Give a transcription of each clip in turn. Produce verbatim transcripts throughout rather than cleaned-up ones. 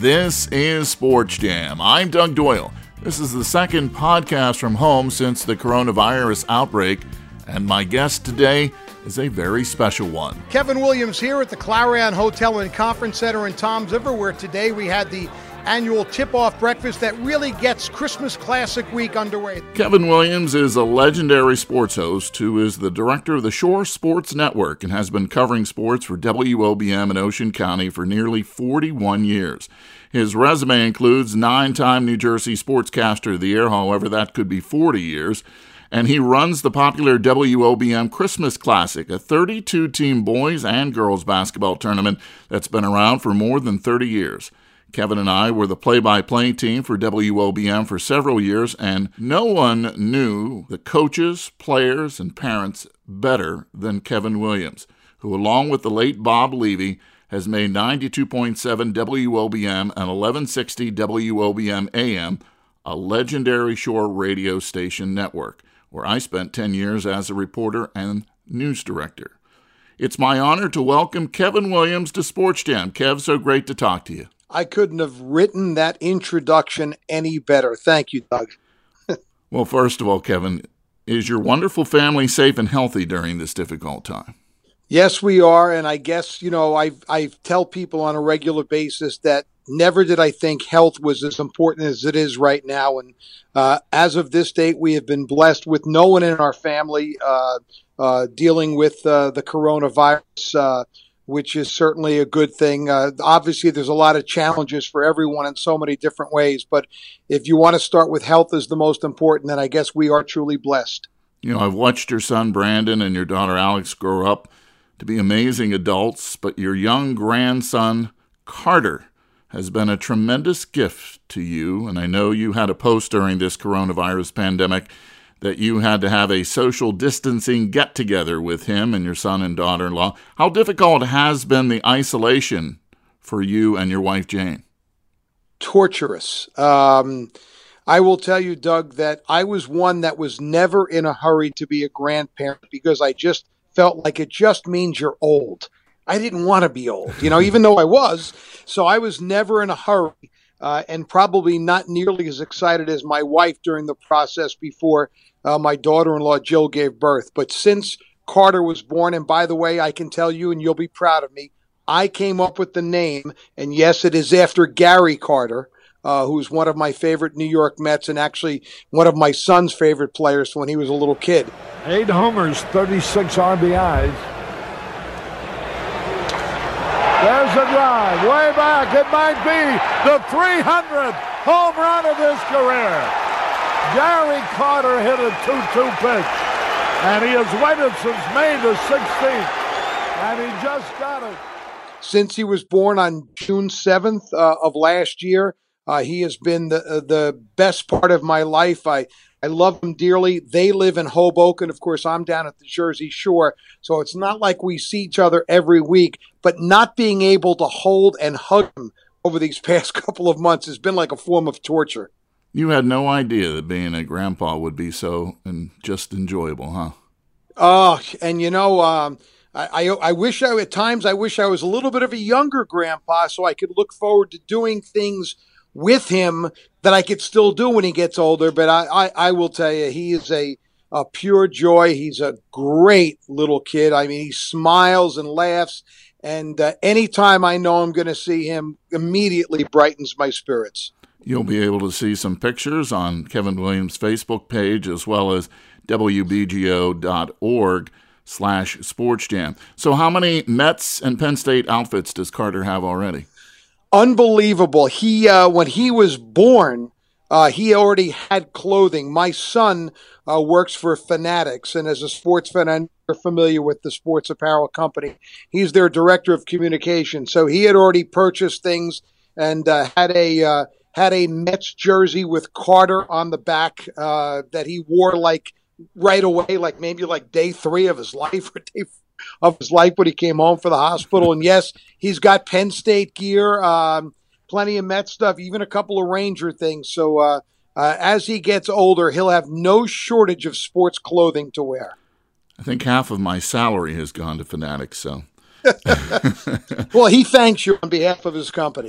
This is Sports Jam. I'm Doug Doyle. This is the second podcast from home since the coronavirus outbreak, and my guest today is a very special one. Kevin Williams here at the Clarion Hotel and Conference Center in Toms River, where today we had the annual tip-off breakfast that really gets Christmas Classic Week underway. Kevin Williams is a legendary sports host who is the director of the Shore Sports Network and has been covering sports for W O B M in Ocean County for nearly forty-one years. His resume includes nine-time New Jersey Sportscaster of the Year, however, that could be forty years. And he runs the popular W O B M Christmas Classic, a thirty-two team boys and girls basketball tournament that's been around for more than thirty years. Kevin and I were the play-by-play team for W O B M for several years, and no one knew the coaches, players, and parents better than Kevin Williams, who, along with the late Bob Levy, has made ninety-two point seven W O B M and eleven sixty W O B M A M a legendary Shore radio station network, where I spent ten years as a reporter and news director. It's my honor to welcome Kevin Williams to Sports Jam. Kev, so great to talk to you. I couldn't have written that introduction any better. Thank you, Doug. Well, first of all, Kevin, is your wonderful family safe and healthy during this difficult time? Yes, we are. And I guess, you know, I I tell people on a regular basis that never did I think health was as important as it is right now. And uh, as of this date, we have been blessed with no one in our family uh, uh, dealing with uh, the coronavirus, uh, which is certainly a good thing. Uh, obviously, there's a lot of challenges for everyone in so many different ways. But if you want to start with health as the most important, then I guess we are truly blessed. You know, I've watched your son Brandon and your daughter Alex grow up to be amazing adults, but your young grandson Carter has been a tremendous gift to you. And I know you had a post during this coronavirus pandemic that you had to have a social distancing get-together with him and your son and daughter-in-law. How difficult has been the isolation for you and your wife, Jane? Torturous. Um, I will tell you, Doug, that I was one that was never in a hurry to be a grandparent because I just felt like it just means you're old. I didn't want to be old, you know, even though I was. So I was never in a hurry uh, and probably not nearly as excited as my wife during the process before uh, my daughter-in-law, Jill, gave birth. But since Carter was born, and by the way, I can tell you, and you'll be proud of me, I came up with the name, and yes, it is after Gary Carter, uh, who's one of my favorite New York Mets and actually one of my son's favorite players when he was a little kid. Eight homers, thirty-six R B Is. There's a drive, way back. It might be the three hundredth home run of his career. Gary Carter hit a two two pitch, and he has waited since May the sixteenth, and he just got it. Since he was born on June seventh uh, of last year, uh, he has been the uh, the best part of my life. I I love him dearly. They live in Hoboken. Of course, I'm down at the Jersey Shore, so it's not like we see each other every week. But not being able to hold and hug him over these past couple of months has been like a form of torture. You had no idea that being a grandpa would be so and just enjoyable, huh? Oh, and you know, um, I, I I wish I at times I wish I was a little bit of a younger grandpa so I could look forward to doing things with him that I could still do when he gets older. But I, I, I will tell you, he is a, a pure joy. He's a great little kid. I mean, he smiles and laughs. And uh, anytime I know I'm going to see him, immediately brightens my spirits. You'll be able to see some pictures on Kevin Williams' Facebook page as well as W B G O dot org slash Sports Jam. So how many Mets and Penn State outfits does Carter have already? Unbelievable. He uh, when he was born, uh, he already had clothing. My son uh, works for Fanatics, and as a sports fan, I'm familiar with the sports apparel company. He's their director of communication, so he had already purchased things and uh, had a uh, had a Mets jersey with Carter on the back uh, that he wore like right away, like maybe like day three of his life or day of his life when he came home from the hospital. And yes, he's got Penn State gear, um, plenty of Mets stuff, even a couple of Ranger things. So uh, uh, as he gets older, he'll have no shortage of sports clothing to wear. I think half of my salary has gone to Fanatics, so Well, he thanks you on behalf of his company.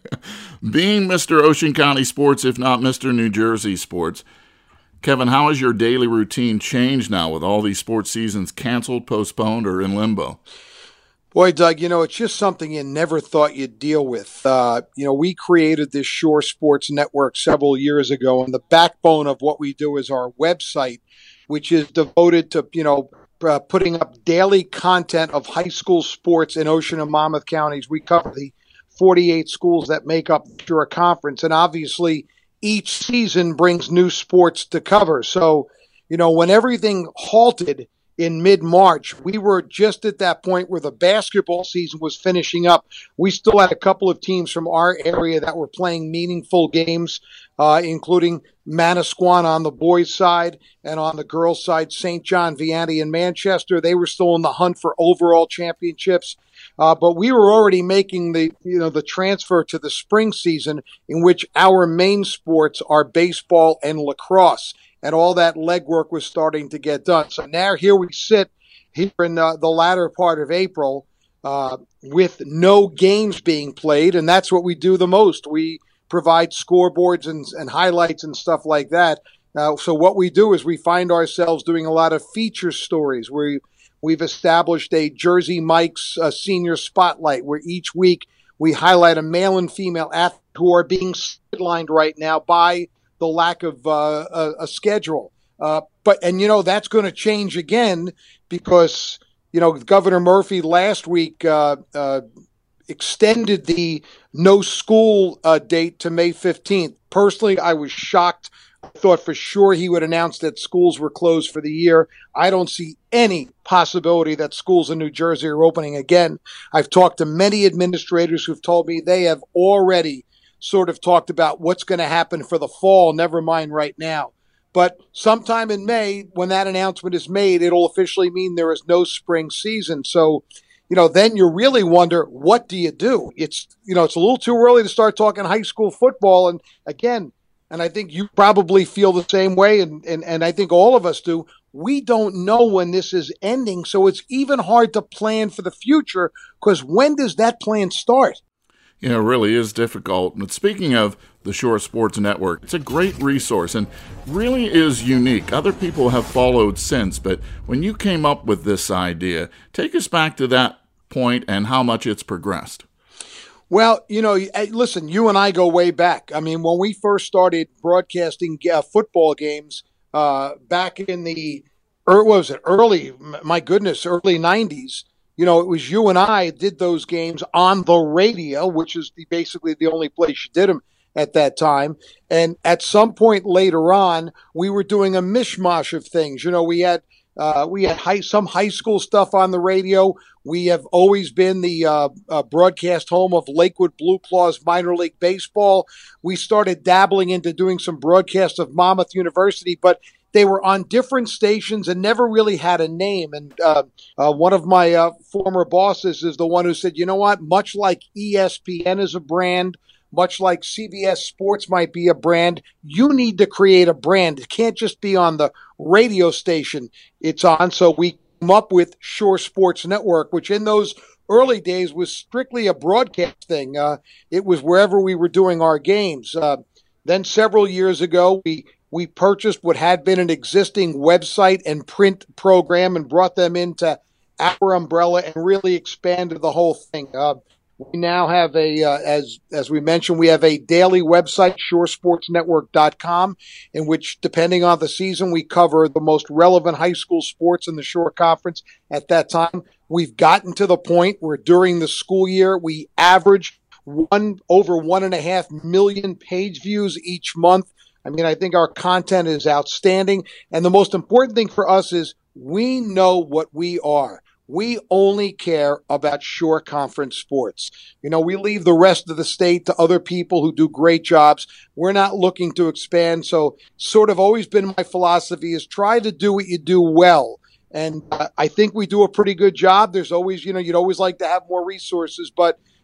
Being Mister Ocean County Sports, if not Mister New Jersey Sports, Kevin, how has your daily routine changed now with all these sports seasons canceled, postponed, or in limbo? Boy, Doug, you know, it's just something you never thought you'd deal with. Uh, you know, we created this Shore Sports Network several years ago, and the backbone of what we do is our website, which is devoted to, you know, uh, putting up daily content of high school sports in Ocean and Monmouth counties. We cover the forty-eight schools that make up the Shore Conference, and obviously each season brings new sports to cover. So, you know, when everything halted in mid-March, we were just at that point where the basketball season was finishing up. We still had a couple of teams from our area that were playing meaningful games, uh, including Manasquan on the boys' side, and on the girls' side, Saint John Vianney in Manchester. They were still in the hunt for overall championships. Uh, but we were already making the, you know, the transfer to the spring season, in which our main sports are baseball and lacrosse. And all that legwork was starting to get done. So now here we sit here in the, the latter part of April uh, with no games being played, and that's what we do the most. We provide scoreboards and, and highlights and stuff like that. Uh, so what we do is we find ourselves doing a lot of feature stories. We, we've established a Jersey Mike's uh, Senior Spotlight, where each week we highlight a male and female athlete who are being sidelined right now by the lack of uh, a, a schedule. Uh, but, and, you know, that's going to change again because, you know, Governor Murphy last week uh, uh, extended the no school uh, date to May fifteenth. Personally, I was shocked. I thought for sure he would announce that schools were closed for the year. I don't see any possibility that schools in New Jersey are opening again. I've talked to many administrators who've told me they have already sort of talked about what's going to happen for the fall, never mind right now. But sometime in May, when that announcement is made, it'll officially mean there is no spring season. So, you know, then you really wonder, what do you do? It's, you know, it's a little too early to start talking high school football. And again, and I think you probably feel the same way, and, and, and I think all of us do, we don't know when this is ending. So it's even hard to plan for the future, because when does that plan start? Yeah, it really is difficult. But speaking of the Shore Sports Network, it's a great resource and really is unique. Other people have followed since, but when you came up with this idea, take us back to that point and how much it's progressed. Well, you know, listen, you and I go way back. I mean, when we first started broadcasting uh, football games uh, back in the, or what was it, early, my goodness, early nineties, you know, it was you and I did those games on the radio, which is the, basically the only place you did them at that time. And at some point later on, we were doing a mishmash of things. You know, we had uh, we had high, some high school stuff on the radio. We have always been the uh, uh, broadcast home of Lakewood Blue Claws minor league baseball. We started dabbling into doing some broadcasts of Monmouth University, but they were on different stations and never really had a name. And uh, uh, one of my uh, former bosses is the one who said, you know what, much like E S P N is a brand, much like C B S Sports might be a brand, you need to create a brand. It can't just be on the radio station it's on. So we came up with Shore Sports Network, which in those early days was strictly a broadcast thing. Uh, it was wherever we were doing our games. Uh, then several years ago, we We purchased what had been an existing website and print program and brought them into our umbrella and really expanded the whole thing. Uh, we now have a, uh, as as we mentioned, we have a daily website, shore sports network dot com, in which, depending on the season, we cover the most relevant high school sports in the Shore Conference at that time. We've gotten to the point where during the school year, we average one over one and a half million page views each month. I mean, I think our content is outstanding. And the most important thing for us is we know what we are. We only care about Shore Conference sports. You know, we leave the rest of the state to other people who do great jobs. We're not looking to expand. So sort of always been my philosophy is try to do what you do well. And uh, I think we do a pretty good job. There's always, you know, you'd always like to have more resources, but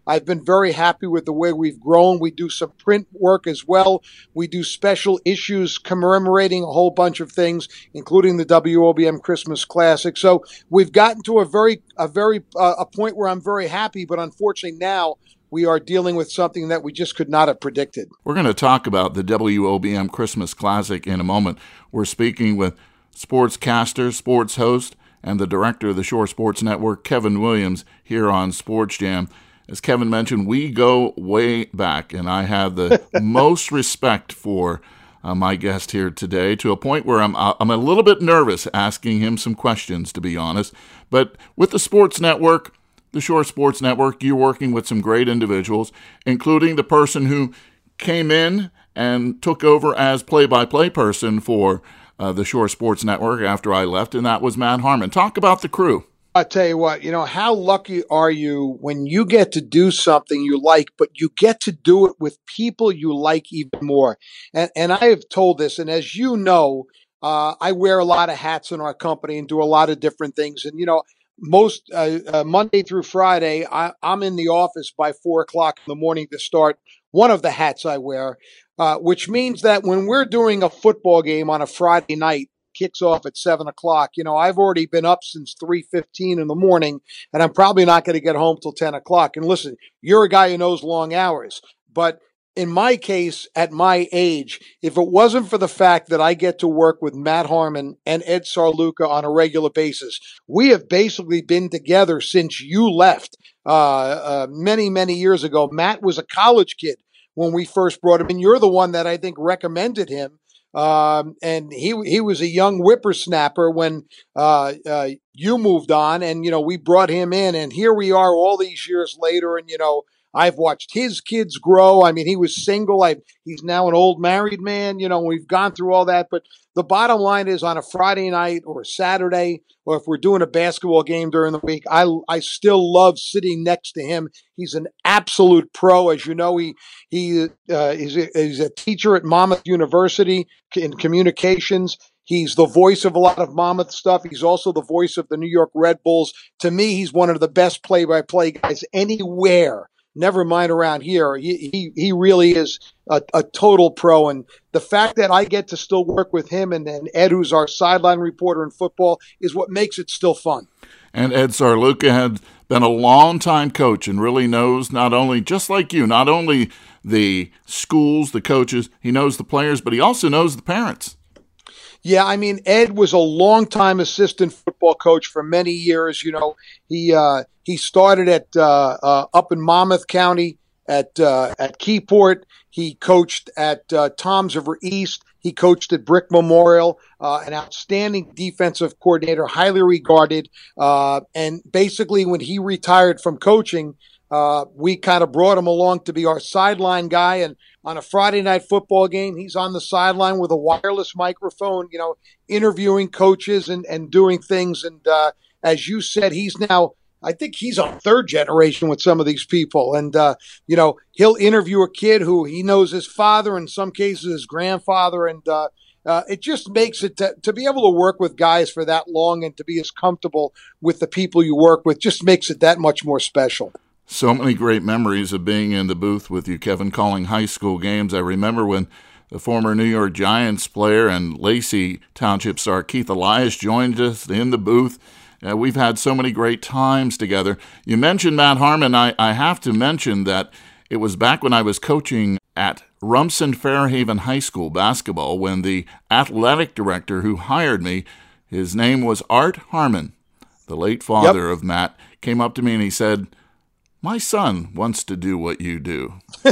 I've been very happy with the way we've grown. We do some print work as well. We do special issues commemorating a whole bunch of things, including the W O B M Christmas Classic. So we've gotten to a very, a very, uh, a point where I'm very happy, but unfortunately now we are dealing with something that we just could not have predicted. We're going to talk about the W O B M Christmas Classic in a moment. We're speaking with sportscaster, sports host, and the director of the Shore Sports Network, Kevin Williams, here on Sports Jam. As Kevin mentioned, we go way back, and I have the most respect for uh, my guest here today, to a point where I'm I'm a little bit nervous asking him some questions, to be honest. But with the Sports Network, the Shore Sports Network, you're working with some great individuals, including the person who came in and took over as play-by-play person for uh, the Shore Sports Network after I left, and that was Matt Harmon. Talk about the crew. I tell you what, you know, how lucky are you when you get to do something you like, but you get to do it with people you like even more. And, and I have told this, and as you know, uh, I wear a lot of hats in our company and do a lot of different things. And, you know, most uh, uh, Monday through Friday, I, I'm in the office by four o'clock in the morning to start one of the hats I wear, uh, which means that when we're doing a football game on a Friday night, kicks off at seven o'clock. You know, I've already been up since three fifteen in the morning, and I'm probably not going to get home till ten o'clock. And listen, you're a guy who knows long hours. But in my case, at my age, if it wasn't for the fact that I get to work with Matt Harmon and Ed Sarluca on a regular basis, we have basically been together since you left uh, uh, many, many years ago. Matt was a college kid when we first brought him in. You're the one that I think recommended him. Um, and he he was a young whippersnapper when uh, uh, you moved on, and you know we brought him in, and here we are all these years later, and you know I've watched his kids grow. I mean, he was single. I he's now an old married man. You know, we've gone through all that, but the bottom line is, on a Friday night or a Saturday, or if we're doing a basketball game during the week, I I still love sitting next to him. He's an absolute pro, as you know. He he uh, is a, he's a teacher at Monmouth University in communications. He's the voice of a lot of Monmouth stuff. He's also the voice of the New York Red Bulls. To me, he's one of the best play-by-play guys anywhere. Never mind around here. He he, he really is a, a total pro. And the fact that I get to still work with him and, and Ed, who's our sideline reporter in football, is what makes it still fun. And Ed Sarluca had been a long-time coach and really knows not only, just like you, not only the schools, the coaches, he knows the players, but he also knows the parents. Yeah, I mean, Ed was a longtime assistant football coach for many years. You know, he uh, he started at uh, uh, up in Monmouth County at uh, at Keyport. He coached at uh, Toms River East. He coached at Brick Memorial, uh, an outstanding defensive coordinator, highly regarded. Uh, and basically, when he retired from coaching, uh, we kind of brought him along to be our sideline guy. And on a Friday night football game, he's on the sideline with a wireless microphone, you know, interviewing coaches and, and doing things. And uh, as you said, he's now, I think he's on third generation with some of these people. And, uh, you know, he'll interview a kid who he knows his father, in some cases his grandfather. And uh, uh, it just makes it to, to be able to work with guys for that long and to be as comfortable with the people you work with just makes it that much more special. So many great memories of being in the booth with you, Kevin, calling high school games. I remember when the former New York Giants player and Lacey Township star Keith Elias joined us in the booth. Uh, we've had so many great times together. You mentioned Matt Harmon. I, I have to mention that it was back when I was coaching at Rumson Fairhaven High School basketball when the athletic director who hired me, his name was Art Harmon, the late father yep. of Matt, came up to me and he said, "My son wants to do what you do."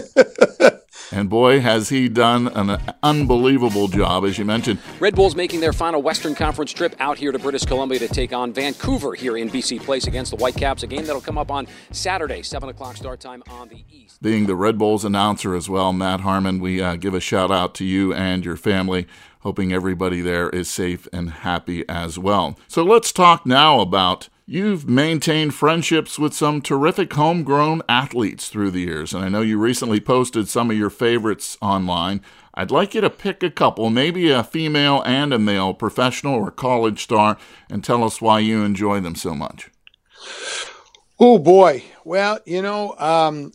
And boy, has he done an unbelievable job, as you mentioned. Red Bulls making their final Western Conference trip out here to British Columbia to take on Vancouver here in B C Place against the Whitecaps, a game that'll come up on Saturday, seven o'clock start time on the East. Being the Red Bulls announcer as well, Matt Harmon, we uh, give a shout out to you and your family, hoping everybody there is safe and happy as well. So let's talk now about you've maintained friendships with some terrific homegrown athletes through the years, and I know you recently posted some of your favorites online. I'd like you to pick a couple, maybe a female and a male, professional or college star, and tell us why you enjoy them so much. Oh, boy. Well, you know, um,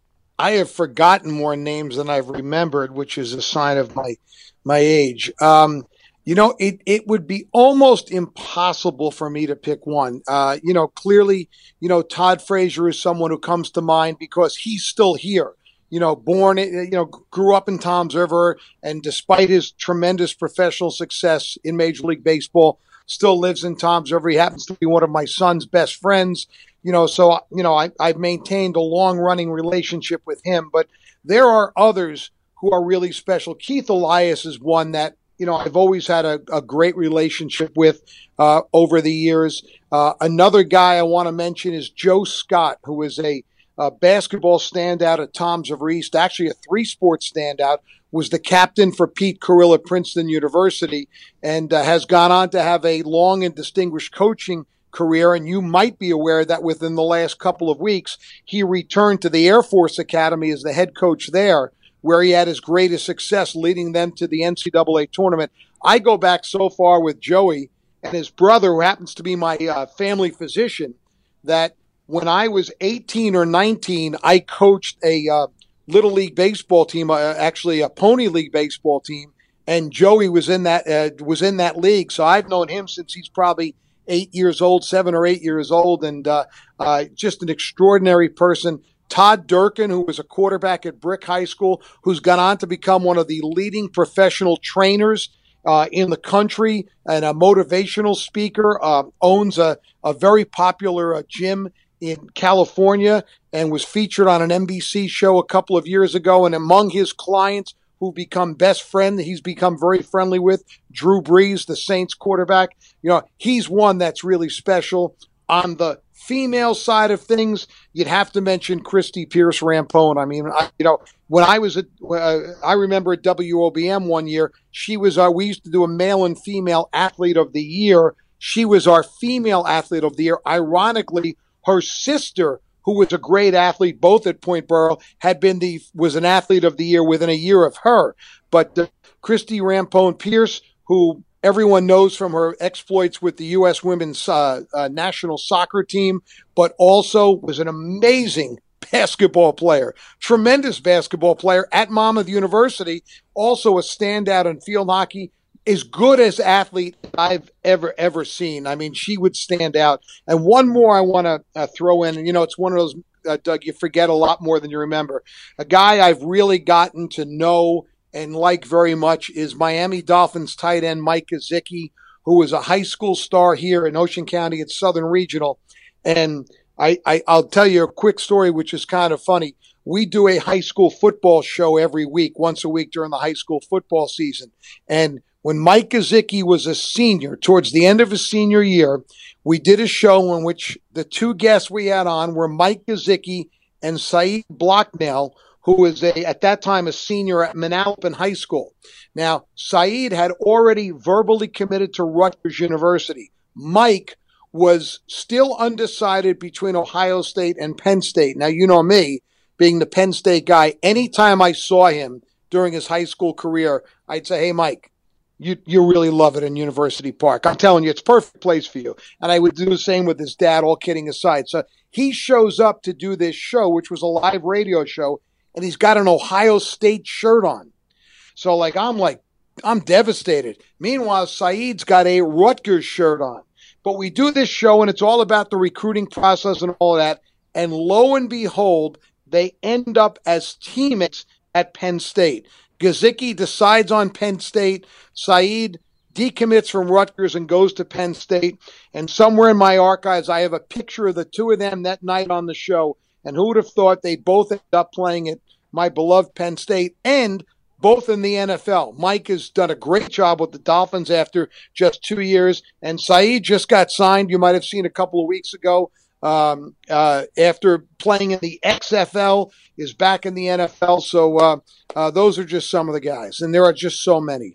I have forgotten more names than I've remembered, which is a sign of my my age. Um, you know, it, it would be almost impossible for me to pick one. Uh, you know, clearly, you know, Todd Frazier is someone who comes to mind because he's still here. You know, born, you know, grew up in Toms River, and despite his tremendous professional success in Major League Baseball, still lives in Toms River. He happens to be one of my son's best friends. You know, so, you know, I, I've maintained a long-running relationship with him. But there are others who are really special. Keith Elias is one that, you know, I've always had a, a great relationship with uh, over the years. Uh, another guy I want to mention is Joe Scott, who is a uh, basketball standout at Toms River East, actually a three-sport standout, was the captain for Pete Carril at Princeton University, and uh, has gone on to have a long and distinguished coaching career. And you might be aware that within the last couple of weeks, he returned to the Air Force Academy as the head coach there, where he had his greatest success, leading them to the N C double A tournament. I go back so far with Joey and his brother, who happens to be my uh, family physician, that when I was eighteen or nineteen, I coached a uh, Little League baseball team, uh, actually a Pony League baseball team, and Joey was in that uh, was in that league. So I've known him since he's probably eight years old, seven or eight years old, and uh, uh, just an extraordinary person. Todd Durkin, who was a quarterback at Brick High School, who's gone on to become one of the leading professional trainers uh, in the country and a motivational speaker, uh, owns a, a very popular uh, gym in California and was featured on an N B C show a couple of years ago. And among his clients who become best friend, he's become very friendly with, Drew Brees, the Saints quarterback. You know, he's one that's really special. On the female side of things, you'd have to mention Christy Pierce Rampone. I mean, I, you know, when I was at, uh, I remember at W O B M one year, she was our, we used to do a male and female athlete of the year. She was our female athlete of the year. Ironically, her sister, who was a great athlete, both at Point Borough, had been the was an athlete of the year within a year of her. But uh, Christy Rampone Pierce, who everyone knows from her exploits with the U S women's uh, uh, national soccer team, but also was an amazing basketball player, tremendous basketball player at Monmouth University, also a standout in field hockey. As good as athlete I've ever, ever seen. I mean, she would stand out. And one more I want to uh, throw in, and you know, it's one of those, uh, Doug, you forget a lot more than you remember. A guy I've really gotten to know and like very much is Miami Dolphins tight end Mike Gesicki, who was a high school star here in Ocean County at Southern Regional. And I, I, I'll tell you a quick story, which is kind of funny. We do a high school football show every week, once a week during the high school football season. And when Mike Gesicki was a senior, towards the end of his senior year, we did a show in which the two guests we had on were Mike Gesicki and Saeed Blocknell, who was a, at that time a senior at Manalapan High School. Now, Saeed had already verbally committed to Rutgers University. Mike was still undecided between Ohio State and Penn State. Now, you know me, being the Penn State guy, anytime I saw him during his high school career, I'd say, hey, Mike, You you really love it in University Park. I'm telling you, it's a perfect place for you. And I would do the same with his dad, all kidding aside. So he shows up to do this show, which was a live radio show, and he's got an Ohio State shirt on. So, like, I'm like, I'm devastated. Meanwhile, Saeed's got a Rutgers shirt on. But we do this show, and it's all about the recruiting process and all of that. And lo and behold, they end up as teammates at Penn State. Gesicki decides on Penn State. Saeed decommits from Rutgers and goes to Penn State. And somewhere in my archives, I have a picture of the two of them that night on the show. And who would have thought they both ended up playing at my beloved Penn State and both in the N F L. Mike has done a great job with the Dolphins after just two years. And Saeed just got signed. You might have seen a couple of weeks ago. Um, uh, after playing in the X F L, is back in the N F L. So uh, uh, those are just some of the guys, and there are just so many.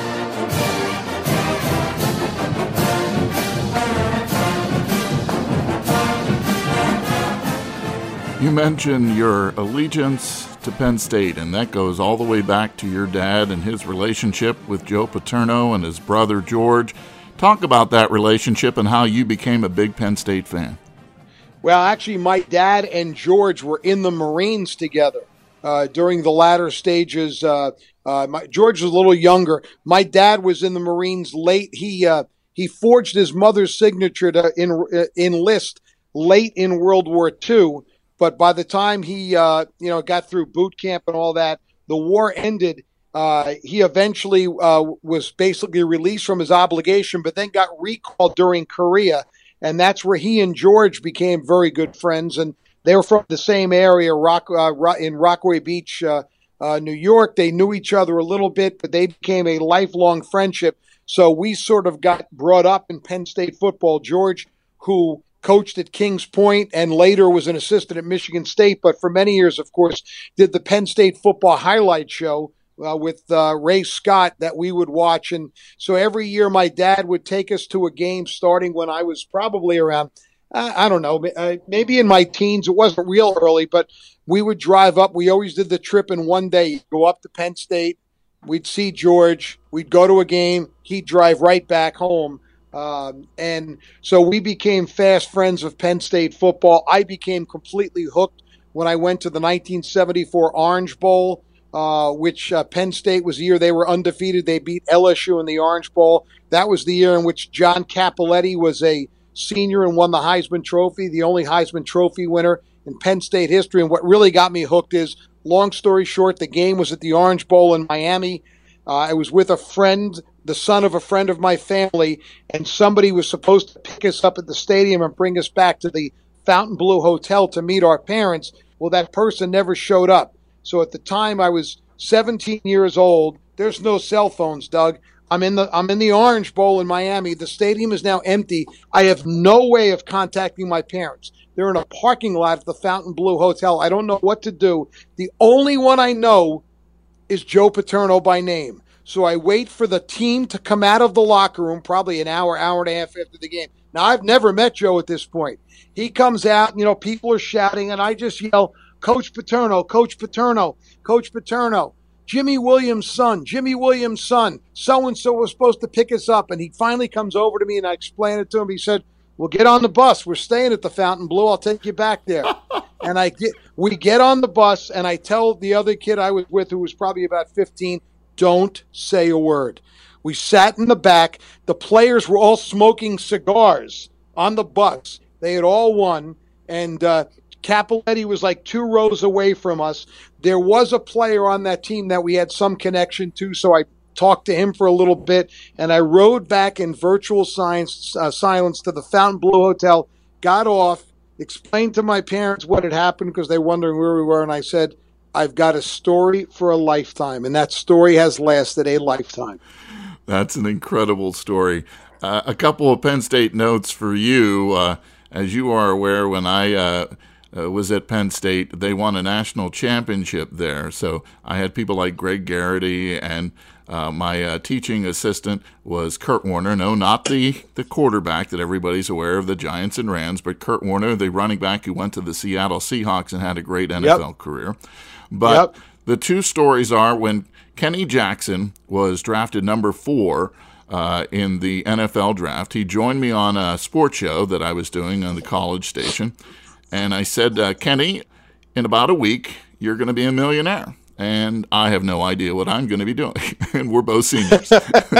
You mentioned your allegiance to Penn State, and that goes all the way back to your dad and his relationship with Joe Paterno and his brother George. Talk about that relationship and how you became a big Penn State fan. Well, actually, my dad and George were in the Marines together uh, during the latter stages. Uh, uh, my, George was a little younger. My dad was in the Marines late. He uh, he forged his mother's signature to in, uh, enlist late in World War Two. But by the time he uh, you know got through boot camp and all that, the war ended. Uh, he eventually uh, was basically released from his obligation, but then got recalled during Korea. And that's where he and George became very good friends. And they were from the same area, Rock, uh, in Rockaway Beach, uh, uh, New York. They knew each other a little bit, but they became a lifelong friendship. So we sort of got brought up in Penn State football. George, who coached at Kings Point and later was an assistant at Michigan State, but for many years, of course, did the Penn State football highlight show Uh, with uh, Ray Scott that we would watch. And so every year my dad would take us to a game starting when I was probably around, uh, I don't know, uh, maybe in my teens. It wasn't real early, but we would drive up. We always did the trip in one day. Go up to Penn State. We'd see George. We'd go to a game. He'd drive right back home. Um, and so we became fast friends of Penn State football. I became completely hooked when I went to the nineteen seventy-four Orange Bowl. Uh, which uh, Penn State was the year they were undefeated. They beat L S U in the Orange Bowl. That was the year in which John Cappelletti was a senior and won the Heisman Trophy, the only Heisman Trophy winner in Penn State history. And what really got me hooked is, long story short, the game was at the Orange Bowl in Miami. Uh, I was with a friend, the son of a friend of my family, and somebody was supposed to pick us up at the stadium and bring us back to the Fontainebleau Hotel to meet our parents. Well, that person never showed up. So at the time I was seventeen years old. There's no cell phones, Doug. I'm in the I'm in the Orange Bowl in Miami. The stadium is now empty. I have no way of contacting my parents. They're in a parking lot at the Fontainebleau Hotel. I don't know what to do. The only one I know is Joe Paterno by name. So I wait for the team to come out of the locker room, probably an hour, hour and a half after the game. Now, I've never met Joe at this point. He comes out, you know, people are shouting, and I just yell, Coach Paterno, Coach Paterno, Coach Paterno, Jimmy Williams' son, Jimmy Williams' son, so-and-so was supposed to pick us up. And he finally comes over to me, and I explain it to him. He said, well, get on the bus. We're staying at the Fontainebleau. I'll take you back there. And I get, we get on the bus, and I tell the other kid I was with, who was probably about fifteen, don't say a word. We sat in the back. The players were all smoking cigars on the bus. They had all won. And uh, Cappelletti was like two rows away from us. There was a player on that team that we had some connection to, so I talked to him for a little bit, and I rode back in virtual science, uh, silence to the Fontainebleau Hotel, got off, explained to my parents what had happened because they were wondering where we were, and I said, I've got a story for a lifetime, and that story has lasted a lifetime. That's an incredible story. Uh, a couple of Penn State notes for you. Uh, as you are aware, when I uh, uh, was at Penn State, they won a national championship there. So I had people like Greg Garrity, and uh, my uh, teaching assistant was Kurt Warner. No, not the, the quarterback that everybody's aware of, the Giants and Rams, but Kurt Warner, the running back who went to the Seattle Seahawks and had a great N F L yep. career. But yep. the two stories are when Kenny Jackson was drafted number four uh, in the N F L draft, he joined me on a sports show that I was doing on the college station. And I said, uh, Kenny, in about a week, you're going to be a millionaire. And I have no idea what I'm going to be doing. And we're both seniors.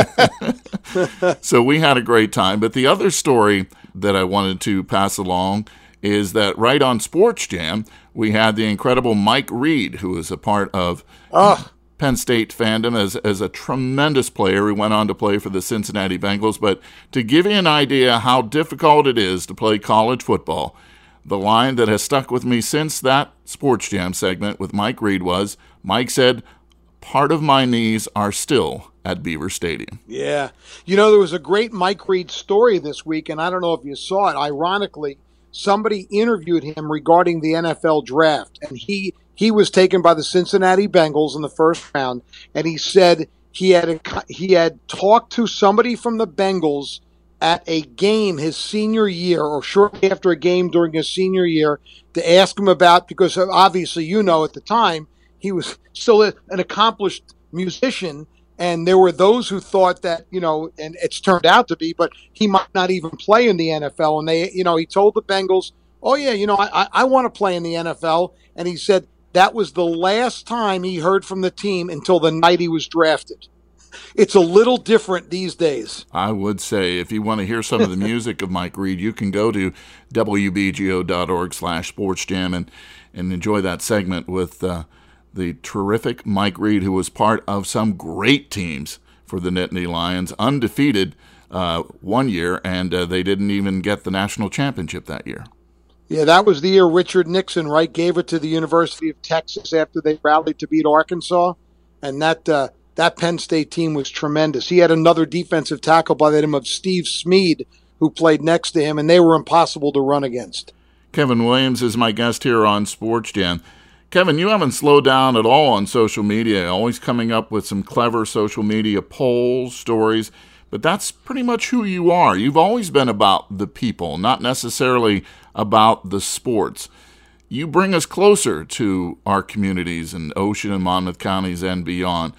So we had a great time. But the other story that I wanted to pass along is that right on Sports Jam, we had the incredible Mike Reed, who was a part of oh. Penn State fandom as, as a tremendous player. He went on to play for the Cincinnati Bengals. But to give you an idea how difficult it is to play college football, the line that has stuck with me since that Sports Jam segment with Mike Reed was, Mike said, part of my knees are still at Beaver Stadium. Yeah. You know, there was a great Mike Reed story this week, and I don't know if you saw it. Ironically, somebody interviewed him regarding the N F L draft, and he he was taken by the Cincinnati Bengals in the first round, and he said he had a, he had talked to somebody from the Bengals at a game his senior year or shortly after a game during his senior year to ask him about, because obviously, you know, at the time he was still an accomplished musician, and there were those who thought that, you know, and it's turned out to be, but he might not even play in the N F L. And they, you know, he told the Bengals, oh yeah, you know, I, I, I want to play in the N F L. And he said that was the last time he heard from the team until the night he was drafted. It's a little different these days. I would say if you want to hear some of the music of Mike Reid, you can go to W B G O dot org slash sports jam and, and enjoy that segment with uh, the terrific Mike Reid, who was part of some great teams for the Nittany Lions, undefeated uh, one year, and uh, they didn't even get the national championship that year. Yeah, that was the year Richard Nixon, right, gave it to the University of Texas after they rallied to beat Arkansas, and that uh, that Penn State team was tremendous. He had another defensive tackle by the name of Steve Smead who played next to him, and they were impossible to run against. Kevin Williams is my guest here on Sports Jam. Kevin, you haven't slowed down at all on social media, always coming up with some clever social media polls, stories, but that's pretty much who you are. You've always been about the people, not necessarily about the sports. You bring us closer to our communities in Ocean and Monmouth counties and beyond.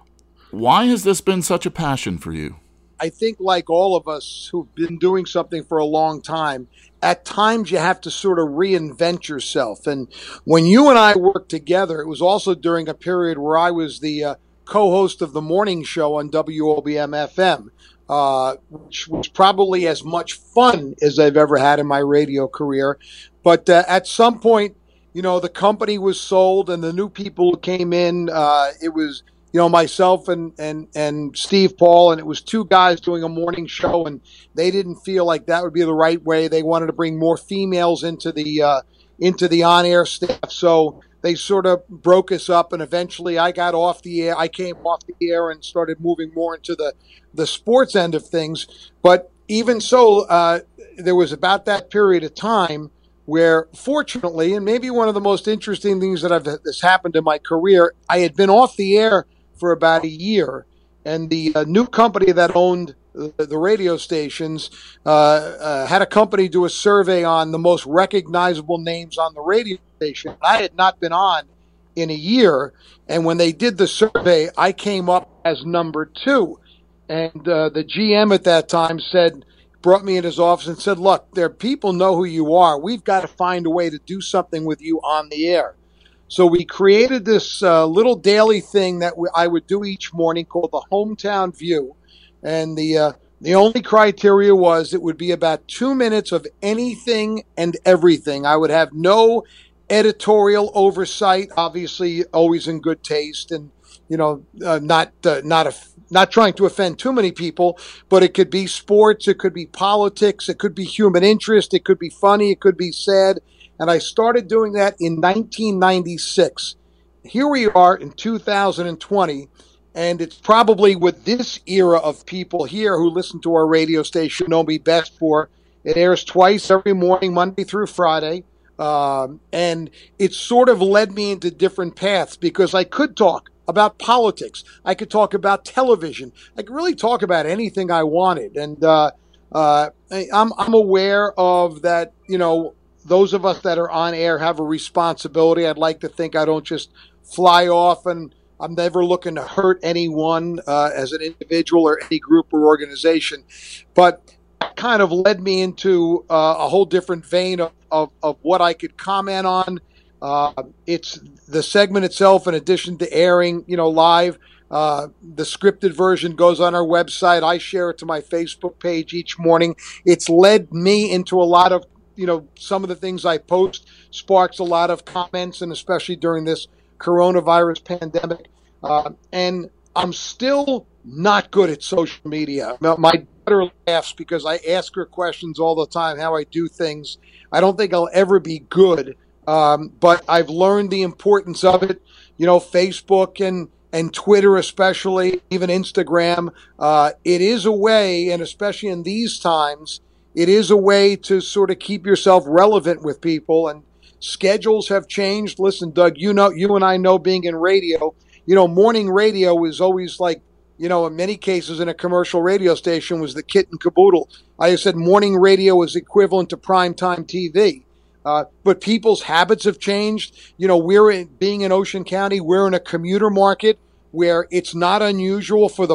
Why has this been such a passion for you? I think like all of us who've been doing something for a long time, at times you have to sort of reinvent yourself. And when you and I worked together, it was also during a period where I was the uh, co-host of the morning show on W O B M F M, uh, which was probably as much fun as I've ever had in my radio career. But uh, at some point, you know, the company was sold and the new people who came in, uh, it was, you know, myself and, and, and Steve Paul, and it was two guys doing a morning show, and they didn't feel like that would be the right way. They wanted to bring more females into the uh, into the on-air staff, so they sort of broke us up, and eventually I got off the air. I came off the air and started moving more into the, the sports end of things. But even so, uh, there was about that period of time where, fortunately, and maybe one of the most interesting things that I've that's happened in my career, I had been off the air for about a year, and the uh, new company that owned the, the radio stations uh, uh, had a company do a survey on the most recognizable names on the radio station. I had not been on in a year, and when they did the survey, I came up as number two. And uh, the G M at that time said, brought me in his office and said, look, there people know who you are. We've got to find a way to do something with you on the air. So we created this uh, little daily thing that we, I would do each morning called the Hometown View. And the uh, the only criteria was it would be about two minutes of anything and everything. I would have no editorial oversight, obviously always in good taste, and, you know, uh, not uh, not a, not trying to offend too many people, but it could be sports, it could be politics, it could be human interest, it could be funny, it could be sad. And I started doing that in nineteen ninety-six. Here we are in two thousand twenty, and it's probably what this era of people here who listen to our radio station know me best for. It airs twice every morning, Monday through Friday. Um, and it sort of led me into different paths because I could talk about politics. I could talk about television. I could really talk about anything I wanted. And uh, uh, I'm, I'm aware of that, you know, those of us that are on air have a responsibility. I'd like to think I don't just fly off, and I'm never looking to hurt anyone uh, as an individual or any group or organization. But that kind of led me into uh, a whole different vein of, of, of what I could comment on. Uh, it's the segment itself, in addition to airing, you know, live. Uh, the scripted version goes on our website. I share it to my Facebook page each morning. It's led me into a lot of, you know, some of the things I post sparks a lot of comments, and especially during this coronavirus pandemic. Uh, and I'm still not good at social media. My daughter laughs because I ask her questions all the time, how I do things. I don't think I'll ever be good, um, but I've learned the importance of it. You know, Facebook and, and Twitter especially, even Instagram. Uh, it is a way, and especially in these times, it is a way to sort of keep yourself relevant with people, and schedules have changed. Listen, Doug, you know, you and I know, being in radio, you know, morning radio is always like, you know, in many cases in a commercial radio station was the kit and caboodle. I said morning radio is equivalent to primetime T V. Uh, but people's habits have changed. You know, we're in, being in Ocean County, we're in a commuter market where it's not unusual for the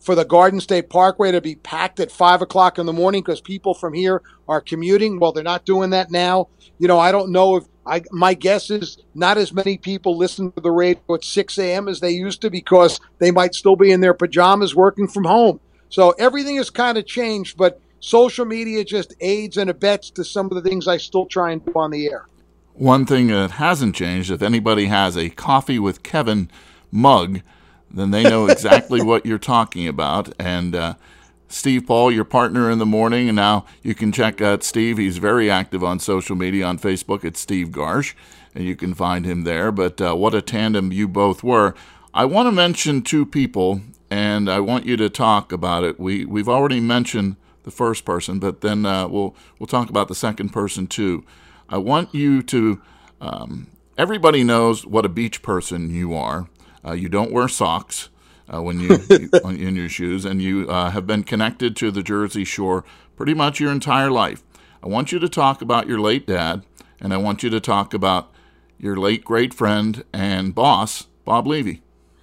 for the Garden State Parkway to be packed at five o'clock in the morning because people from here are commuting. Well, they're not doing that now. You know, I don't know if I, my guess is not as many people listen to the radio at six a.m. as they used to because they might still be in their pajamas working from home. So everything has kind of changed, but social media just aids and abets to some of the things I still try and do on the air. One thing that hasn't changed, if anybody has a Coffee with Kevin mug, then they know exactly what you're talking about. And uh, Steve Paul, your partner in the morning, and now you can check out Steve. He's very active on social media, on Facebook. It's Steve Garsh, and you can find him there. But uh, what a tandem you both were. I want to mention two people, and I want you to talk about it. We, we've already mentioned the first person, but then uh, we'll we'll talk about the second person too. I want you to, um, everybody knows what a beach person you are. Uh, you don't wear socks uh, when you, you in your shoes, and you uh, have been connected to the Jersey Shore pretty much your entire life. I want you to talk about your late dad, and I want you to talk about your late great friend and boss, Bob Levy.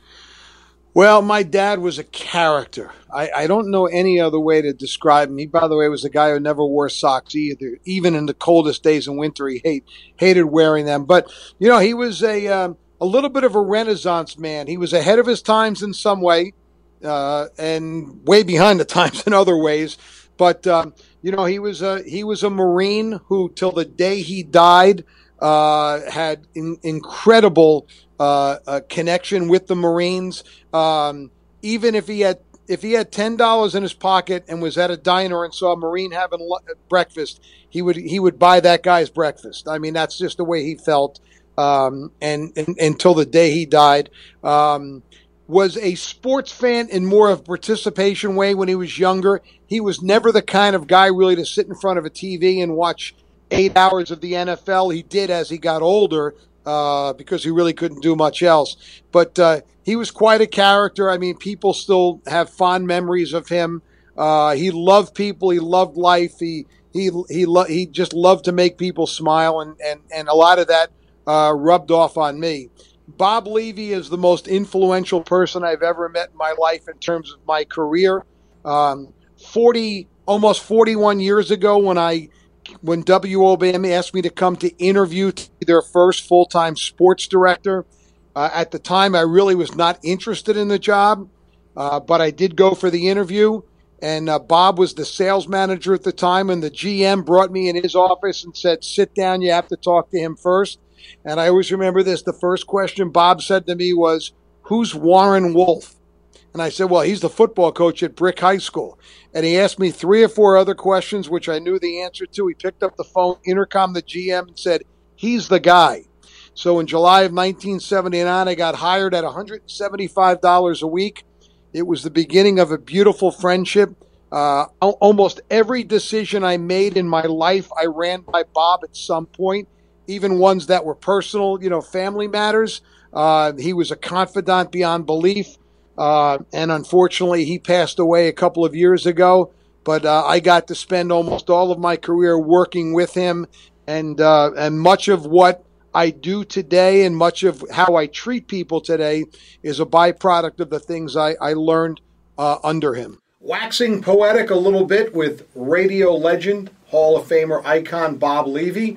Well, my dad was a character. I, I don't know any other way to describe him. He, by the way, was a guy who never wore socks either. Even in the coldest days in winter, he hate, hated wearing them. But, you know, he was a um, a little bit of a Renaissance man. He was ahead of his times in some way uh, and way behind the times in other ways. But, um, you know, he was a, he was a Marine who, till the day he died, uh, had in, incredible uh, uh, connection with the Marines. Um, even if he had if he had ten dollars in his pocket and was at a diner and saw a Marine having lo- breakfast, he would he would buy that guy's breakfast. I mean, that's just the way he felt. Um, and, and until the day he died, um, was a sports fan in more of a participation way when he was younger. He was never the kind of guy really to sit in front of a T V and watch eight hours of the N F L. He did as he got older. Uh, because he really couldn't do much else. But uh, he was quite a character. I mean, people still have fond memories of him. Uh, he loved people. He loved life. He he he lo- he just loved to make people smile, and and, and a lot of that uh, rubbed off on me. Bob Levy is the most influential person I've ever met in my life in terms of my career. Um, forty, almost forty-one years ago, when I when W O B M asked me to come to interview to be their first full-time sports director. Uh, at the time, I really was not interested in the job, uh, but I did go for the interview. And uh, Bob was the sales manager at the time, and the G M brought me in his office and said, "Sit down, you have to talk to him first." And I always remember this. The first question Bob said to me was, "Who's Warren Wolf?" And I said, well, he's the football coach at Brick High School. And he asked me three or four other questions, which I knew the answer to. He picked up the phone, intercom the G M, and said, he's the guy. So in July of nineteen seventy-nine, I got hired at one hundred seventy-five dollars a week. It was the beginning of a beautiful friendship. Uh, almost every decision I made in my life, I ran by Bob at some point, even ones that were personal, you know, family matters. Uh, he was a confidant beyond belief. Uh, and unfortunately, he passed away a couple of years ago. But uh, I got to spend almost all of my career working with him. And uh, and much of what I do today and much of how I treat people today is a byproduct of the things I, I learned uh, under him. Waxing poetic a little bit with radio legend, Hall of Famer icon Bob Levy.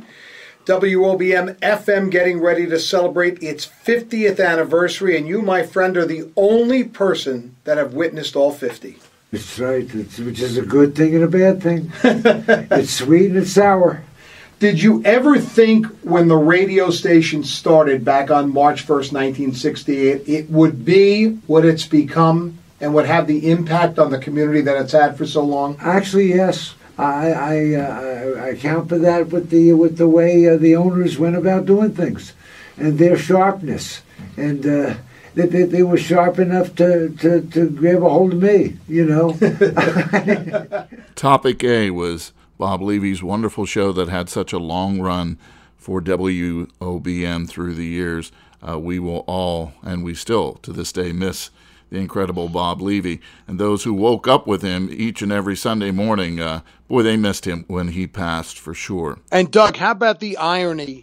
W O B M F M getting ready to celebrate its fiftieth anniversary, and you, my friend, are the only person that have witnessed all fifty. That's right, it's, which is a good thing and a bad thing. It's sweet and it's sour. Did you ever think when the radio station started back on March first, nineteen sixty-eight, it would be what it's become and would have the impact on the community that it's had for so long? Actually, yes. I I, uh, I account for that with the with the way uh, the owners went about doing things, and their sharpness, and uh, that they, they were sharp enough to, to, to grab a hold of me, you know. Topic A was Bob Levy's wonderful show that had such a long run for W O B M through the years. Uh, we will all, and we still to this day, miss the incredible Bob Levy. And those who woke up with him each and every Sunday morning, uh, boy, they missed him when he passed for sure. And Doug, how about the irony?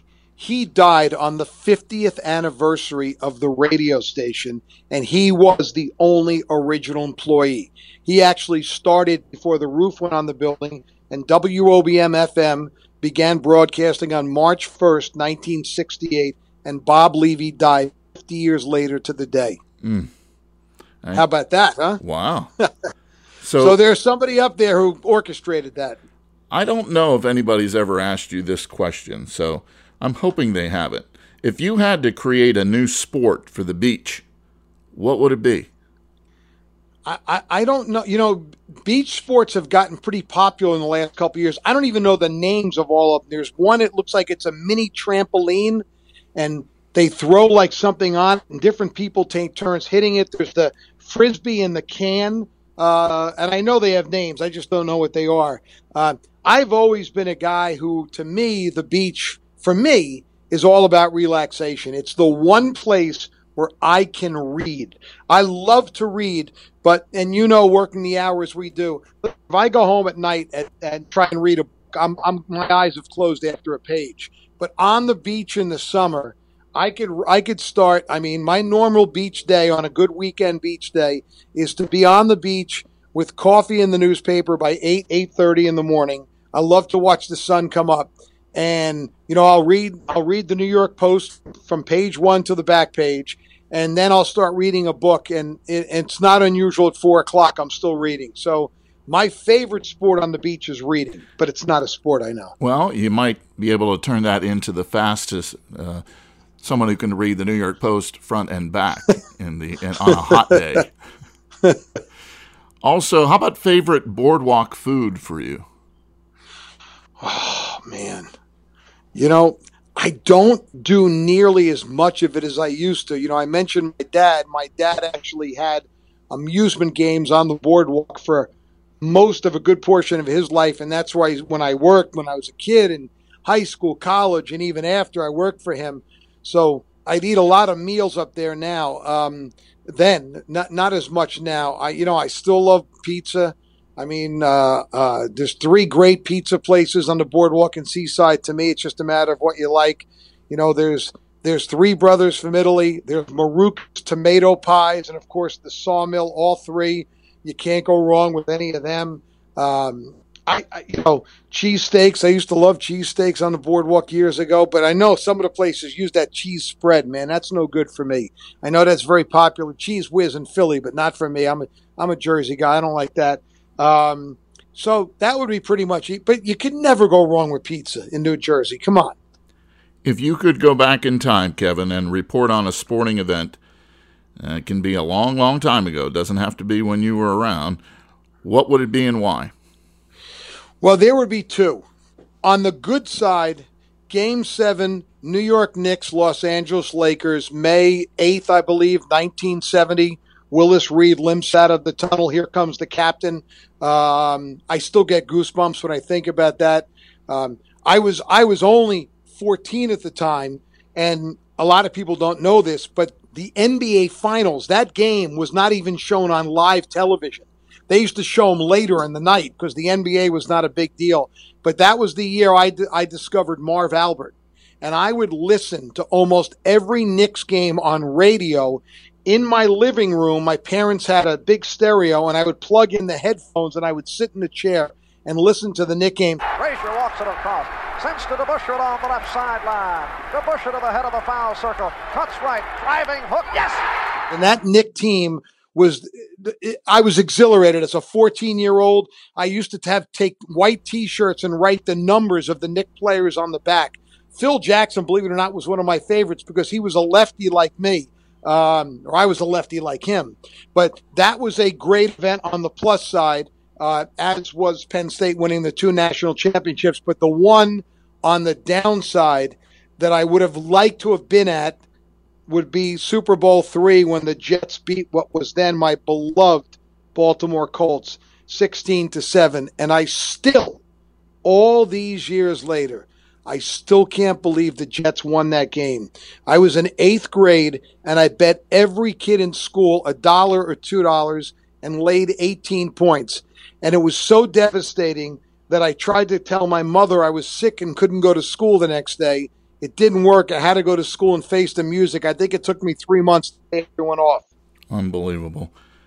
He died on the fiftieth anniversary of the radio station, and he was the only original employee. He actually started before the roof went on the building, and W O B M F M began broadcasting on March first, nineteen sixty-eight, and Bob Levy died fifty years later to the day. Mm. I, How about that, huh? Wow. So, so there's somebody up there who orchestrated that. I don't know if anybody's ever asked you this question, so I'm hoping they haven't. If you had to create a new sport for the beach, what would it be? I, I, I don't know. You know, beach sports have gotten pretty popular in the last couple of years. I don't even know the names of all of them. There's one, it looks like it's a mini trampoline, and they throw like something on it, and different people take turns hitting it. There's the frisbee in the can, uh, and I know they have names. I just don't know what they are. Uh, I've always been a guy who, to me, the beach, for me, is all about relaxation. It's the one place where I can read. I love to read, but, and you know, working the hours we do, if I go home at night and, and try and read a book, I'm, I'm, my eyes have closed after a page. But on the beach in the summer, I could I could start, I mean, my normal beach day on a good weekend beach day is to be on the beach with coffee in the newspaper by eight, eight thirty in the morning. I love to watch the sun come up. And, you know, I'll read I'll read the New York Post from page one to the back page, and then I'll start reading a book. And it, it's not unusual at four o'clock, I'm still reading. So my favorite sport on the beach is reading, but it's not a sport, I know. Well, you might be able to turn that into the fastest uh someone who can read the New York Post front and back in the in, on a hot day. Also, how about favorite boardwalk food for you? Oh, man. You know, I don't do nearly as much of it as I used to. You know, I mentioned my dad. My dad actually had amusement games on the boardwalk for most of a good portion of his life, and that's why when I worked, when I was a kid in high school, college, and even after I worked for him, so I'd eat a lot of meals up there now. Um, then, not not as much now. I, you know, I still love pizza. I mean, uh, uh, there's three great pizza places on the boardwalk in Seaside. To me, it's just a matter of what you like. You know, there's there's Three Brothers from Italy. There's Marucca's tomato pies, and of course the Sawmill. All three, you can't go wrong with any of them. Um, I, I, you know, cheesesteaks. I used to love cheesesteaks on the boardwalk years ago, but I know some of the places use that cheese spread. Man, that's no good for me. I know that's very popular, Cheese Whiz in Philly, but not for me. I'm a I'm a Jersey guy. I don't like that. Um, so that would be pretty much it. But you can never go wrong with pizza in New Jersey. Come on. If you could go back in time, Kevin, and report on a sporting event, uh, it can be a long, long time ago. It doesn't have to be when you were around. What would it be and why? Well, there would be two. On the good side, Game seven, New York Knicks, Los Angeles Lakers, May eighth, I believe, nineteen seventy. Willis Reed limps out of the tunnel. Here comes the captain. Um, I still get goosebumps when I think about that. Um, I was I was only fourteen at the time, and a lot of people don't know this, but the N B A Finals, that game was not even shown on live television. They used to show them later in the night because the N B A was not a big deal. But that was the year I, d- I discovered Marv Albert. And I would listen to almost every Knicks game on radio in my living room. My parents had a big stereo, and I would plug in the headphones, and I would sit in the chair and listen to the Knicks game. Frazier walks it across. Sends to DeBusschere on the left sideline. DeBusschere to the head of the foul circle. Cuts right. Driving hook. Yes! And that Knicks team was, I was exhilarated as a fourteen-year-old. I used to have take white T-shirts and write the numbers of the Knicks players on the back. Phil Jackson, believe it or not, was one of my favorites because he was a lefty like me, um, or I was a lefty like him. But that was a great event on the plus side, uh, as was Penn State winning the two national championships. But the one on the downside that I would have liked to have been at would be Super Bowl three when the Jets beat what was then my beloved Baltimore Colts sixteen to seven. And I still, all these years later, I still can't believe the Jets won that game. I was in eighth grade, and I bet every kid in school a dollar or two dollars and laid eighteen points. And it was so devastating that I tried to tell my mother I was sick and couldn't go to school the next day. It didn't work. I had to go to school and face the music. I think it took me three months to pay everyone off. Unbelievable.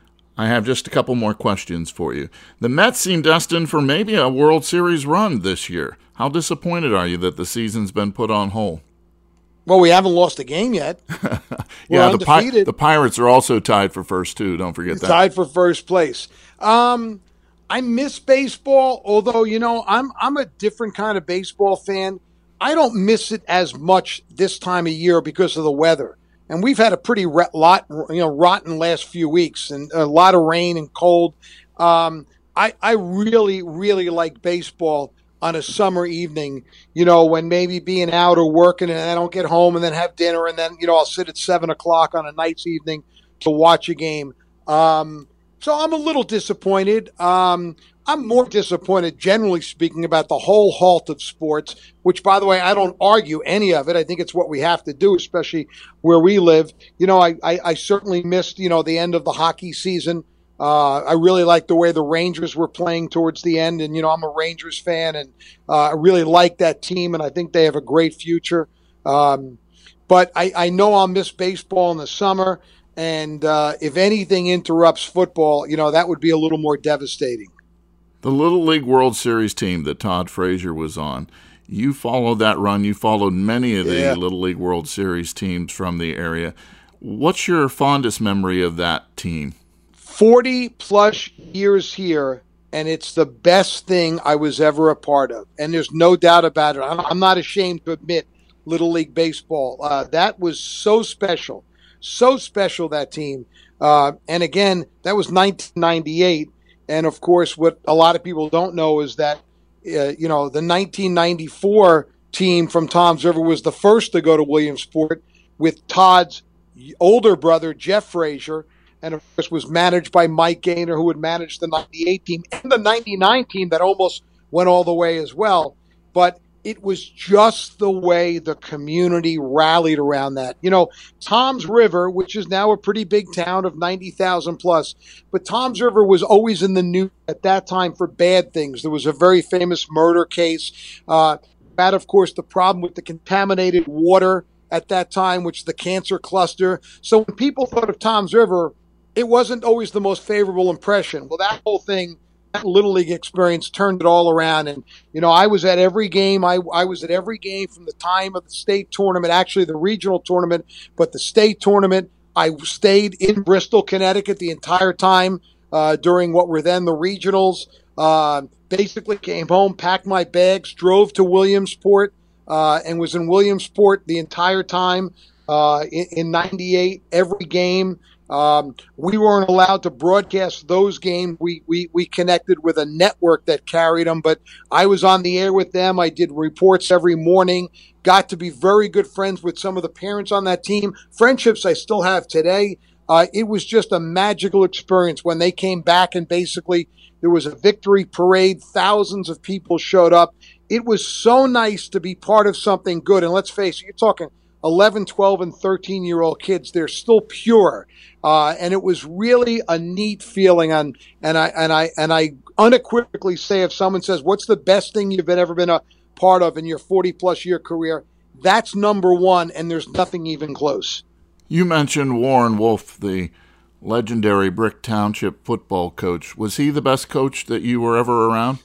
I have just a couple more questions for you. The Mets seem destined for maybe a World Series run this year. How disappointed are you that the season's been put on hold? Well, we haven't lost a game yet. yeah, the, Pi- the Pirates are also tied for first, too. Don't forget that. Tied for first place. Um, I miss baseball, although, you know, I'm I'm a different kind of baseball fan. I don't miss it as much this time of year because of the weather. And we've had a pretty re- lot, you know, rotten last few weeks and a lot of rain and cold. Um, I, I really, really like baseball on a summer evening, you know, when maybe being out or working and I don't get home and then have dinner and then, you know, I'll sit at seven o'clock on a night's evening to watch a game. Um, so I'm a little disappointed. Um, I'm more disappointed, generally speaking, about the whole halt of sports, which, by the way, I don't argue any of it. I think it's what we have to do, especially where we live. You know, I, I, I certainly missed, you know, the end of the hockey season. Uh, I really like the way the Rangers were playing towards the end. And, you know, I'm a Rangers fan and uh, I really like that team and I think they have a great future. Um, but I, I know I'll miss baseball in the summer. And uh, if anything interrupts football, you know, that would be a little more devastating. The Little League World Series team that Todd Frazier was on, you followed that run. You followed many of the yeah. Little League World Series teams from the area. What's your fondest memory of that team? forty plus years here, and it's the best thing I was ever a part of. And there's no doubt about it. I'm not ashamed to admit Little League Baseball. Uh, that was so special, so special, that team. Uh, and again, that was nineteen ninety-eight. And of course, what a lot of people don't know is that, uh, you know, the nineteen ninety-four team from Toms River was the first to go to Williamsport with Todd's older brother, Jeff Frazier. And, of course, was managed by Mike Gaynor, who had managed the ninety-eight team and the ninety-nine team that almost went all the way as well. But it was just the way the community rallied around that. You know, Toms River, which is now a pretty big town of ninety thousand plus, but Toms River was always in the news at that time for bad things. There was a very famous murder case. Uh, that, of course, the problem with the contaminated water at that time, which is the cancer cluster. So when people thought of Toms River, it wasn't always the most favorable impression. Well, that whole thing, that Little League experience turned it all around. And, you know, I was at every game. I, I was at every game from the time of the state tournament, actually the regional tournament, but the state tournament. I stayed in Bristol, Connecticut the entire time uh, during what were then the regionals. Uh, basically came home, packed my bags, drove to Williamsport, uh, and was in Williamsport the entire time uh, in, in ninety-eight, every game. Um, we weren't allowed to broadcast those games. We, we, we connected with a network that carried them, but I was on the air with them. I did reports every morning, got to be very good friends with some of the parents on that team, friendships I still have today. Uh, it was just a magical experience when they came back and basically there was a victory parade. Thousands of people showed up. It was so nice to be part of something good. And let's face it, you're talking eleven, twelve, and thirteen-year-old kids. They're still pure. Uh, and it was really a neat feeling. On, and I and I and I unequivocally say, if someone says, "What's the best thing you've been, ever been a part of in your forty-plus year career?" That's number one, and there's nothing even close. You mentioned Warren Wolf, the legendary Brick Township football coach. Was he the best coach that you were ever around?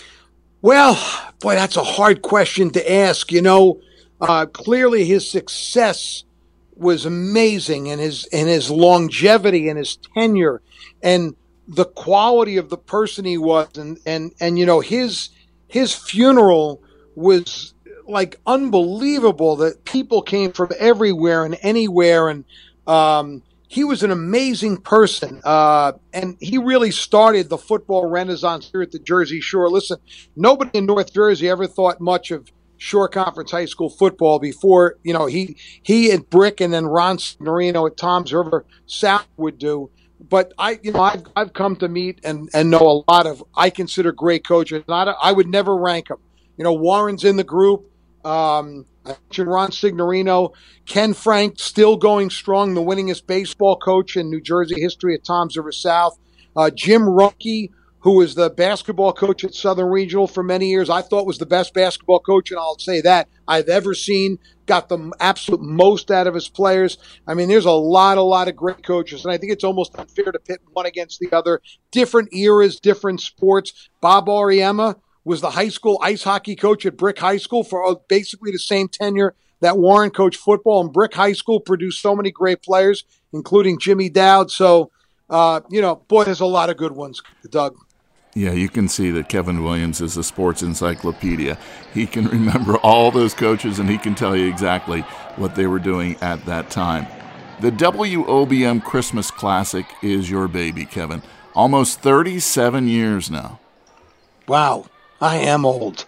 Well, boy, that's a hard question to ask. You know, uh, clearly his success was amazing, and his and his longevity and his tenure and the quality of the person he was, and and and you know, his his funeral was like unbelievable. That people came from everywhere and anywhere, and um, he was an amazing person, uh, and he really started the football renaissance here at the Jersey Shore. Listen, nobody in North Jersey ever thought much of Shore Conference High School football before, you know, he he at Brick and then Ron Signorino at Toms River South would do. But I, you know, I've I've come to meet and, and know a lot of I consider great coaches. Not a, I would never rank them. You know, Warren's in the group. Um, I mentioned Ron Signorino, Ken Frank still going strong, the winningest baseball coach in New Jersey history at Toms River South. Uh, Jim Rumpke, who was the basketball coach at Southern Regional for many years. I thought was the best basketball coach, and I'll say that, I've ever seen. Got the absolute most out of his players. I mean, there's a lot, a lot of great coaches, and I think it's almost unfair to pit one against the other. Different eras, different sports. Bob Auriemma was the high school ice hockey coach at Brick High School for basically the same tenure that Warren coached football, and Brick High School produced so many great players, including Jimmy Dowd. So, uh, you know, boy, there's a lot of good ones, Doug. Yeah, you can see that Kevin Williams is a sports encyclopedia. He can remember all those coaches, and he can tell you exactly what they were doing at that time. The W O B M Christmas Classic is your baby, Kevin. Almost thirty-seven years now. Wow, I am old.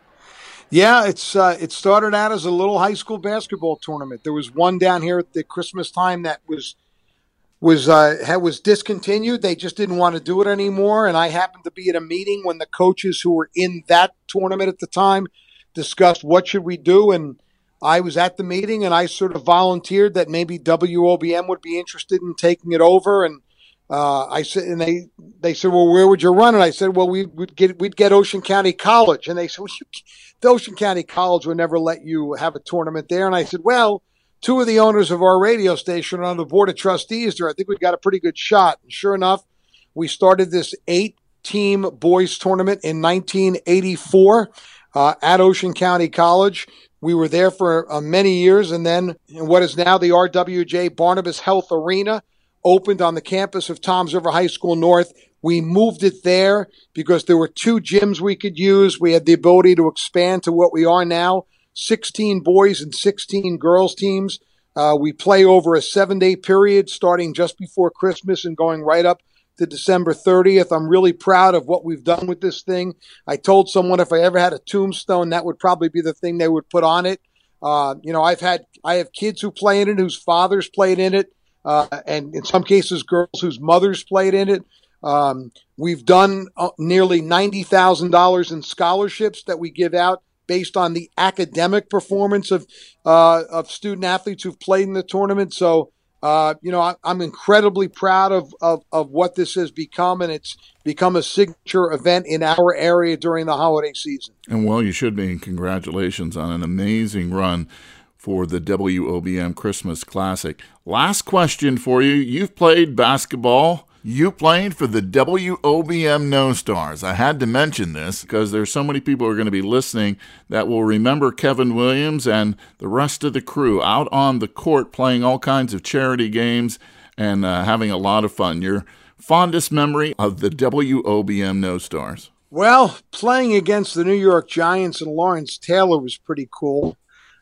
Yeah, it's uh, it started out as a little high school basketball tournament. There was one down here at the Christmas time that was was uh, had, was discontinued. They just didn't want to do it anymore. And I happened to be at a meeting when the coaches who were in that tournament at the time discussed what should we do. And I was at the meeting, and I sort of volunteered that maybe W O B M would be interested in taking it over. And uh, I said, and they they said, well, where would you run? And I said, well, we would get we'd get Ocean County College. And they said, well, you, the Ocean County College would never let you have a tournament there. And I said, well, two of the owners of our radio station are on the board of trustees there. I think we got a pretty good shot. And sure enough, we started this eight-team boys tournament in nineteen eighty-four uh, at Ocean County College. We were there for uh, many years, and then in what is now the R W J Barnabas Health Arena opened on the campus of Toms River High School North. We moved it there because there were two gyms we could use. We had the ability to expand to what we are now, sixteen boys and sixteen girls teams. Uh, we play over a seven-day period starting just before Christmas and going right up to December thirtieth. I'm really proud of what we've done with this thing. I told someone if I ever had a tombstone, that would probably be the thing they would put on it. Uh, you know, I've had I have kids who play in it, whose fathers played in it, uh, and in some cases, girls whose mothers played in it. Um, we've done uh, nearly ninety thousand dollars in scholarships that we give out based on the academic performance of uh, of student athletes who've played in the tournament. So, uh, you know, I, I'm incredibly proud of, of, of what this has become, and it's become a signature event in our area during the holiday season. And, well, you should be, and congratulations on an amazing run for the W O B M Christmas Classic. Last question for you. You've played basketball. You played for the W O B M No Stars. I had to mention this because there's so many people who are going to be listening that will remember Kevin Williams and the rest of the crew out on the court playing all kinds of charity games and uh, having a lot of fun. Your fondest memory of the W O B M No Stars? Well, playing against the New York Giants and Lawrence Taylor was pretty cool.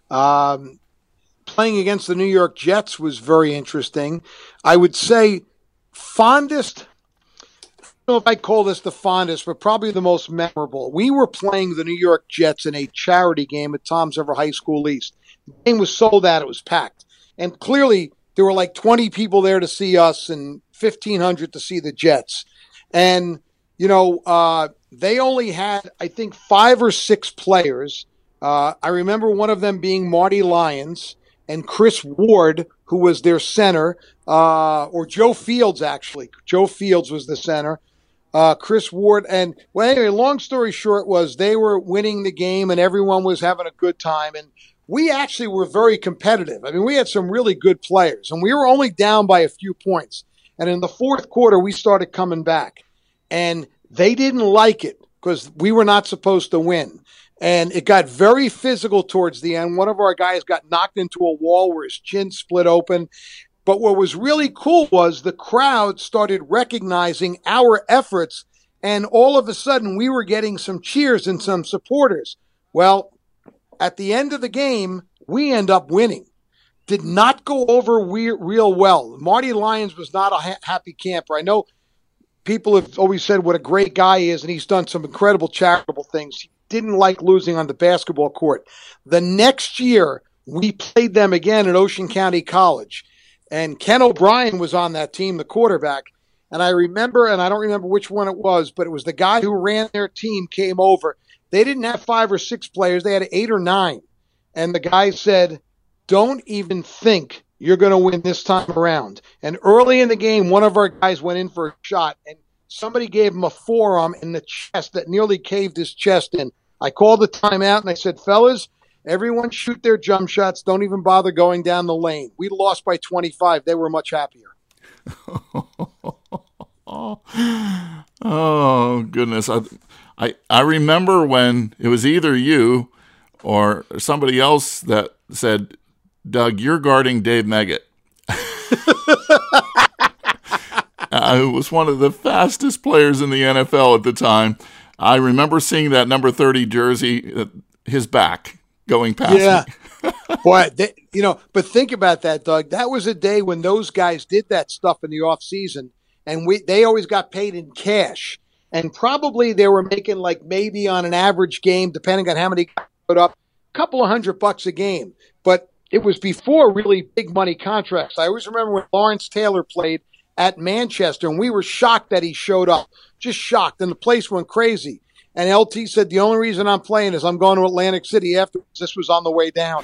Um, playing against the New York Jets was very interesting. I would say fondest, I don't know if I call this the fondest, but probably the most memorable. We were playing the New York Jets in a charity game at Toms River High School East. The game was sold out. It was packed. And clearly there were like twenty people there to see us and fifteen hundred to see the Jets. And, you know, uh, they only had, I think, five or six players. Uh, I remember one of them being Marty Lyons and Chris Ward, who was their center, uh, or Joe Fields, actually. Joe Fields was the center. Uh, Chris Ward. And, well, anyway, long story short was they were winning the game and everyone was having a good time. And we actually were very competitive. I mean, we had some really good players, and we were only down by a few points. And in the fourth quarter, we started coming back. And they didn't like it because we were not supposed to win. And it got very physical towards the end. One of our guys got knocked into a wall where his chin split open. But what was really cool was the crowd started recognizing our efforts, and all of a sudden we were getting some cheers and some supporters. Well, at the end of the game, we end up winning. Did not go over we- real well. Marty Lyons was not a ha- happy camper. I know people have always said what a great guy he is, and he's done some incredible charitable things. He didn't like losing on the basketball court. The next year, we played them again at Ocean County College, and Ken O'Brien was on that team, the quarterback. And I remember, and I don't remember which one it was, but it was the guy who ran their team came over. They didn't have five or six players. They had eight or nine. And the guy said, don't even think you're going to win this time around. And early in the game, one of our guys went in for a shot, and somebody gave him a forearm in the chest that nearly caved his chest in. I called the timeout and I said, fellas, everyone shoot their jump shots. Don't even bother going down the lane. We lost by twenty-five. They were much happier. Oh, goodness. I, I I remember when it was either you or somebody else that said, Doug, you're guarding Dave Meggett. I was one of the fastest players in the N F L at the time. I remember seeing that number thirty jersey, uh, his back going past yeah. me. Boy, they, you know, but think about that, Doug. That was a day when those guys did that stuff in the off season, and we they always got paid in cash. And probably they were making like maybe on an average game, depending on how many put up, a couple of hundred bucks a game. But it was before really big money contracts. I always remember when Lawrence Taylor played at Manchester, and we were shocked that he showed up, just shocked, and the place went crazy. And L T said, the only reason I'm playing is I'm going to Atlantic City afterwards. This was on the way down.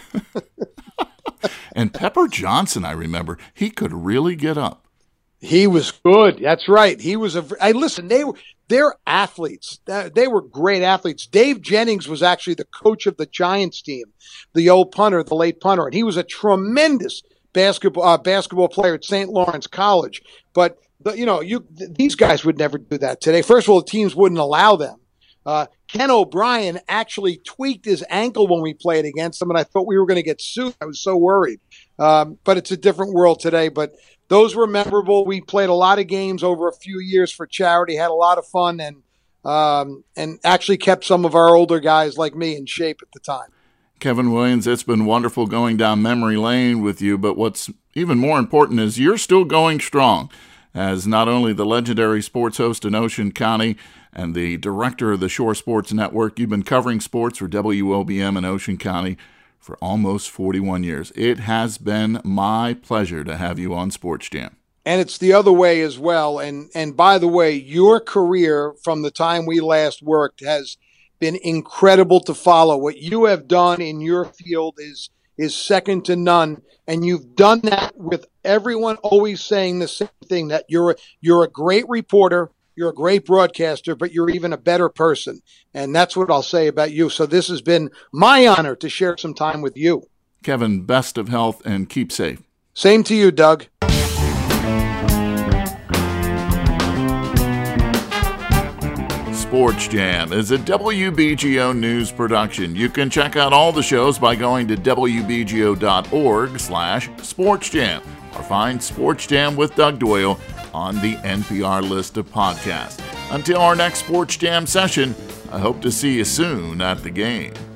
And Pepper Johnson, I remember, he could really get up. He was good. That's right. He was a. I listen. They were they're athletes. They were great athletes. Dave Jennings was actually the coach of the Giants team, the old punter, the late punter, and he was a tremendous basketball uh, basketball player at Saint Lawrence College. But the, you know, you th- these guys would never do that today. First of all, the teams wouldn't allow them. Uh, Ken O'Brien actually tweaked his ankle when we played against him, and I thought we were going to get sued. I was so worried. Um, but it's a different world today. But those were memorable. We played a lot of games over a few years for charity, had a lot of fun, and um, and actually kept some of our older guys like me in shape at the time. Kevin Williams, it's been wonderful going down memory lane with you, but what's even more important is you're still going strong as not only the legendary sports host in Ocean County and the director of the Shore Sports Network. You've been covering sports for W O B M in Ocean County for almost forty-one years. It has been my pleasure to have you on Sports Jam. And it's the other way as well. And and by the way, your career from the time we last worked has been incredible to follow. What you have done in your field is is second to none. And you've done that with everyone always saying the same thing, that you're a, you're a great reporter, you're a great broadcaster, but you're even a better person. And that's what I'll say about you. So this has been my honor to share some time with you. Kevin, best of health and keep safe. Same to you, Doug. Sports Jam is a W B G O News production. You can check out all the shows by going to W B G O dot org slash Sports Jam or find Sports Jam with Doug Doyle on the N P R list of podcasts. Until our next Sports Jam session, I hope to see you soon at the game.